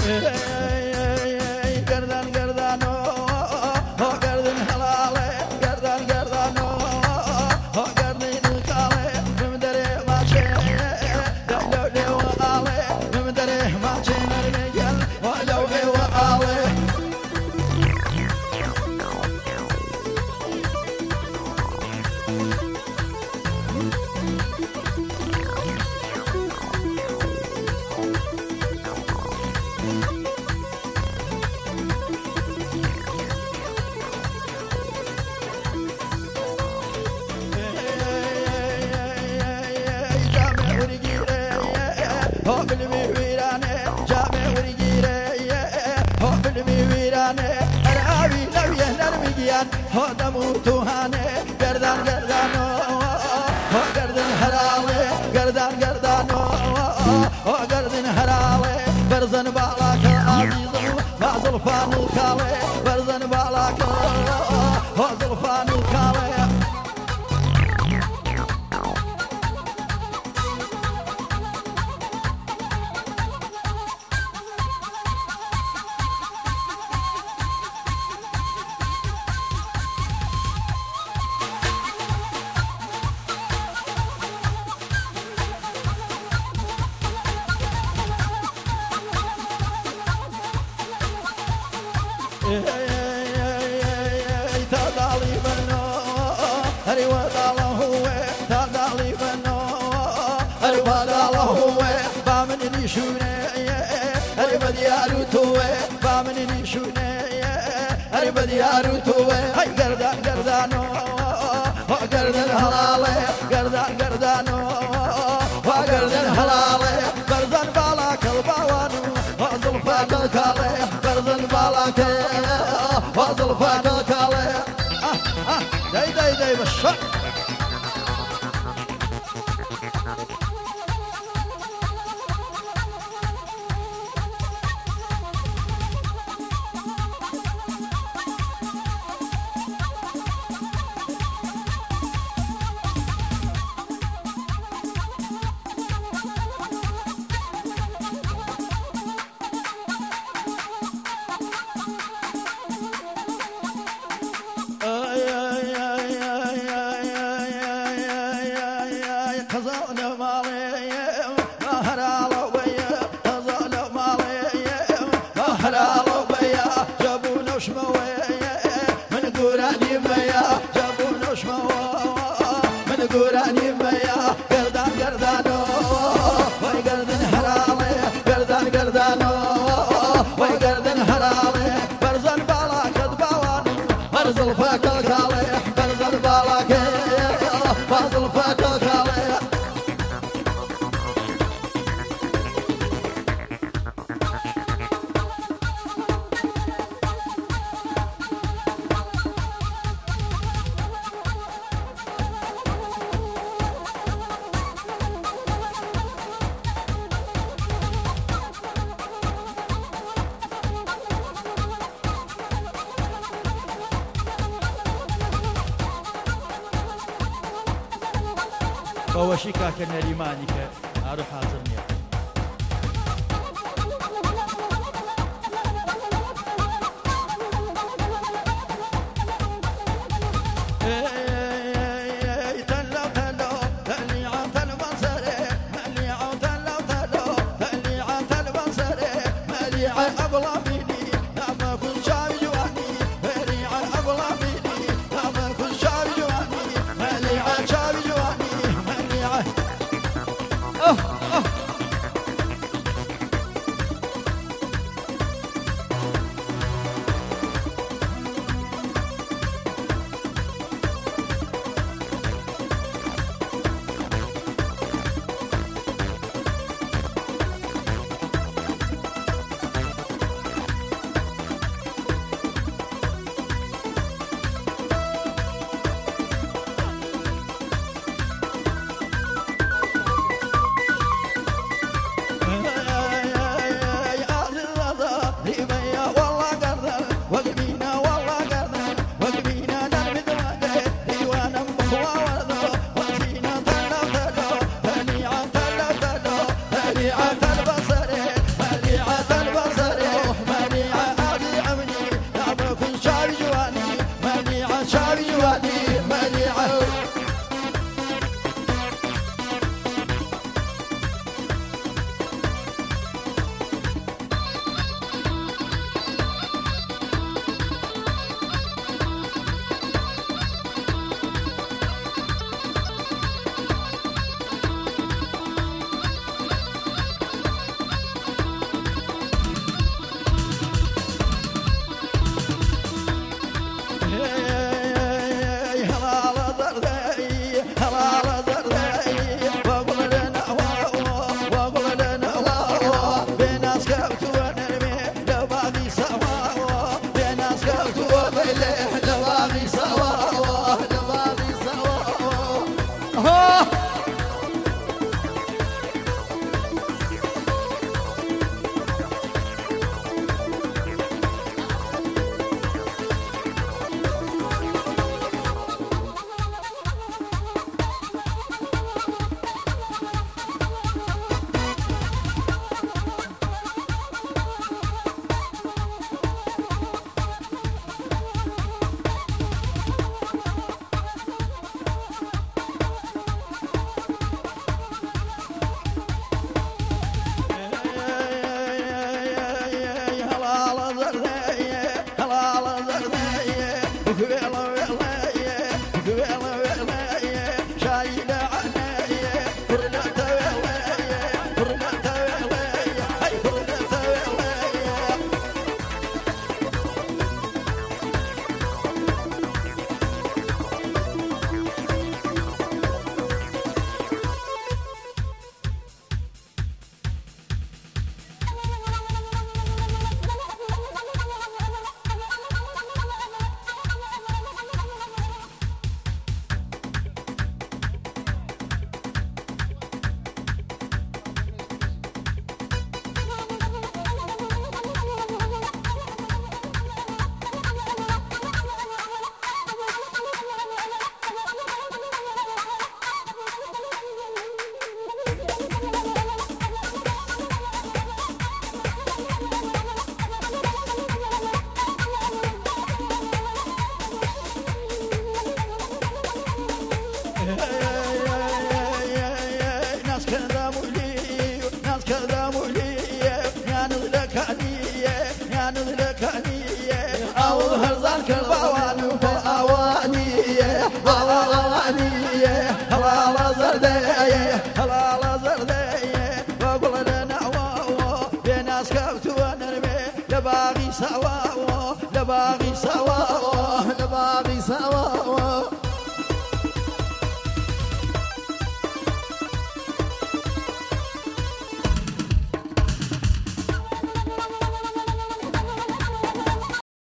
گردن گردانو گردن حلاله گردن گردانو گردن کاله ممدره ماچه لو وآله ممدره ماچه نرميل ولو وآله بالميرانة جامع ورجيرة هو بالميرانة أراوي لويه نرميان هو دموتو هانة قردان قردانو هو قردن هراوي قردان قردانو هو قردن هراوي برزن بالاك عزيزو ما زلفان الكالي برزن بالاك هو زلفان الكالي تدالي بنو هري وداله هو تدالي بنو هري وداله هو بامن نشونه هري بديارو توه بامن نشونه هري بديارو توه هاي قردان قردانو قردان حلاله قردان قردانو قردان حلاله برزن بالاك البوانو وزلفاك الكالي برزن بالاك وزلفاك الكالي داي بالشر قراني ميا قردان قردانو وي قردن حرامي قردان قردانو وي قردن حرامي برزن بالاك دباوانو برزل فاك الكالي برزن بالاك برزل فاك الكالي بوشيكا كنريمانيك اروح حاضرني نوليه يا نذلكانيه يا نذلكانيه أو هرزان كالبوان فالأوانيه أوانيه هلا زرديه هلا زرديه وقول لنا واو بناس كبت ونرمي لباغي سواو لباغي